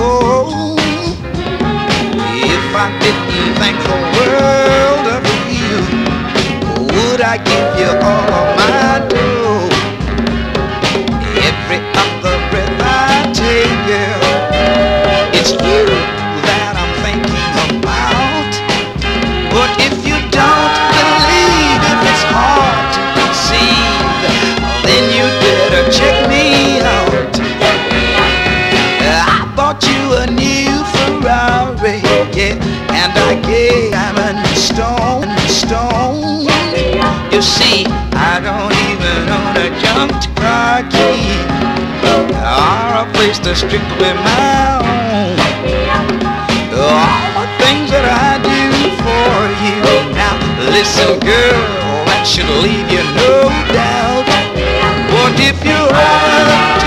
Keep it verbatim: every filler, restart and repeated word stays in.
go. If I didn't think the world of you, would I give you all of my dough? Every other breath I take, girl, it's you that I'm thinking about. But if you don't believe, if it's hard to conceive, then you better check me out. I bought you a new Ferrari, yeah, and I gave diamond stone, stone. You see, I don't even own a junked car key or a place that's strictly my own. All the things that I do for you. Now listen, girl, that should leave you no doubt. What if you're